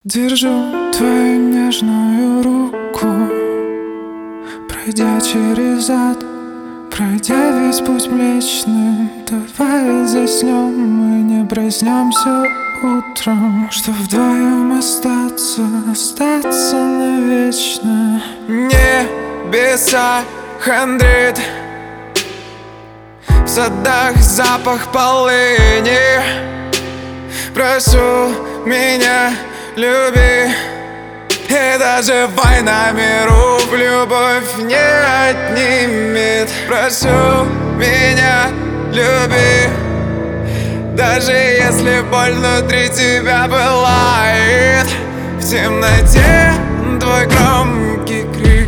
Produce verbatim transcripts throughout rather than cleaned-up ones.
Держу твою нежную руку, пройдя через ад, пройдя весь путь Млечный. Давай заснем, мы не проснемся утром, что вдвоем остаться, остаться навечно. Небеса хандрит, в садах запах полыни. Прошу меня, люби, и даже война миров любовь не отнимет. Прошу меня, люби, даже если боль внутри тебя пылает. В темноте твой громкий крик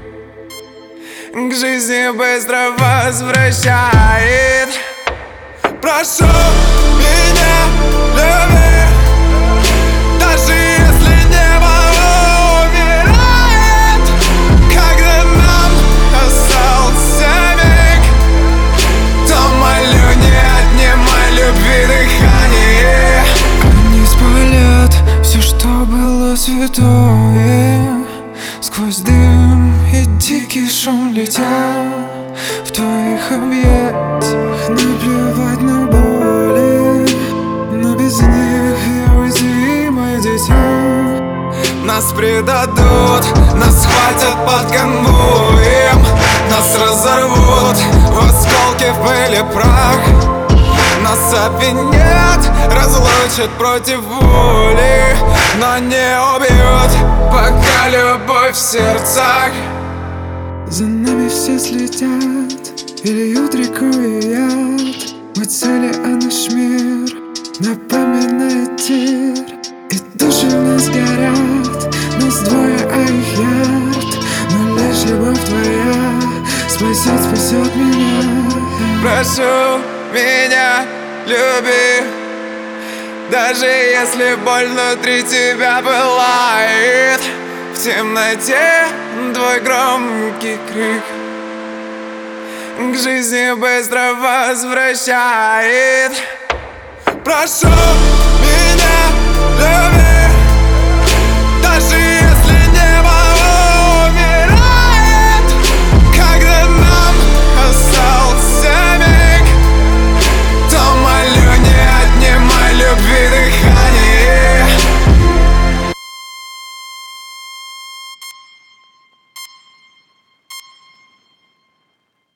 к жизни быстро возвращает. Прошу меня, люби, даже если небо умирает, когда нам остался миг, то молю, не отнимай любви дыхание. Они спалят все, что было святое, сквозь дым и дикий шум летя в твоих объятиях. Наплевать на боли, но без них я уязвимое дитя. Нас предадут, нас схватят под конвоем, нас разорвут в осколки, в пыль и прах. Нас обвинят, разлучат против воли, но не убьют, пока любовь в сердцах. За нами все следят и льют рекой яд. Мы цели, а наш мир напоминает тир. И души в нас горят, нас двое, а их ярд. Но лишь любовь твоя спасет, спасет меня. Прошу меня, люби, даже если боль внутри тебя пылает. В темноте твой громкий крик к жизни быстро возвращает. Прошу